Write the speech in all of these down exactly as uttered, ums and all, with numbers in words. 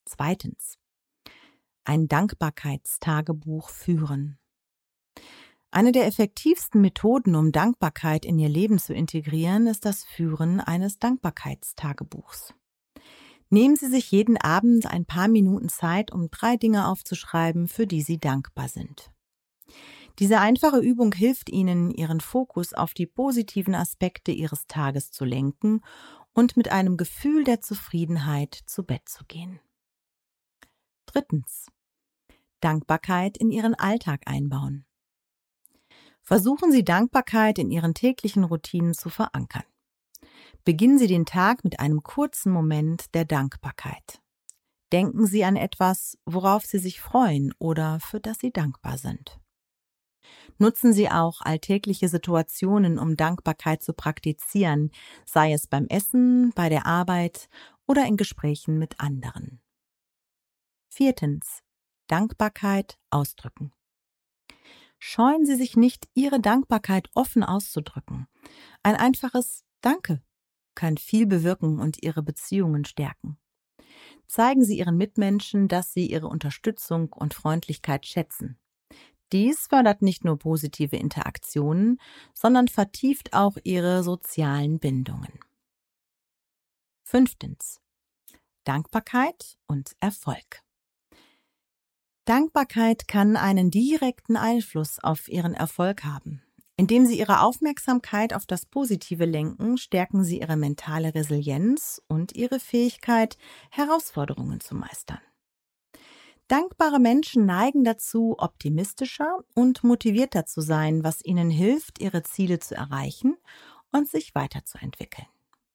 Zweitens. Ein Dankbarkeitstagebuch führen. Eine der effektivsten Methoden, um Dankbarkeit in Ihr Leben zu integrieren, ist das Führen eines Dankbarkeitstagebuchs. Nehmen Sie sich jeden Abend ein paar Minuten Zeit, um drei Dinge aufzuschreiben, für die Sie dankbar sind. Diese einfache Übung hilft Ihnen, Ihren Fokus auf die positiven Aspekte Ihres Tages zu lenken und mit einem Gefühl der Zufriedenheit zu Bett zu gehen. Drittens. Dankbarkeit in Ihren Alltag einbauen. Versuchen Sie, Dankbarkeit in Ihren täglichen Routinen zu verankern. Beginnen Sie den Tag mit einem kurzen Moment der Dankbarkeit. Denken Sie an etwas, worauf Sie sich freuen oder für das Sie dankbar sind. Nutzen Sie auch alltägliche Situationen, um Dankbarkeit zu praktizieren, sei es beim Essen, bei der Arbeit oder in Gesprächen mit anderen. Viertens. Dankbarkeit ausdrücken. Scheuen Sie sich nicht, Ihre Dankbarkeit offen auszudrücken. Ein einfaches Danke kann viel bewirken und Ihre Beziehungen stärken. Zeigen Sie Ihren Mitmenschen, dass Sie ihre Unterstützung und Freundlichkeit schätzen. Dies fördert nicht nur positive Interaktionen, sondern vertieft auch Ihre sozialen Bindungen. Fünftens. Dankbarkeit und Erfolg. Dankbarkeit kann einen direkten Einfluss auf Ihren Erfolg haben. Indem Sie Ihre Aufmerksamkeit auf das Positive lenken, stärken Sie Ihre mentale Resilienz und Ihre Fähigkeit, Herausforderungen zu meistern. Dankbare Menschen neigen dazu, optimistischer und motivierter zu sein, was ihnen hilft, ihre Ziele zu erreichen und sich weiterzuentwickeln.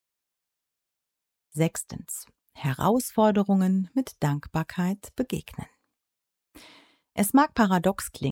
Sechstens. Herausforderungen mit Dankbarkeit begegnen. Es mag paradox klingen,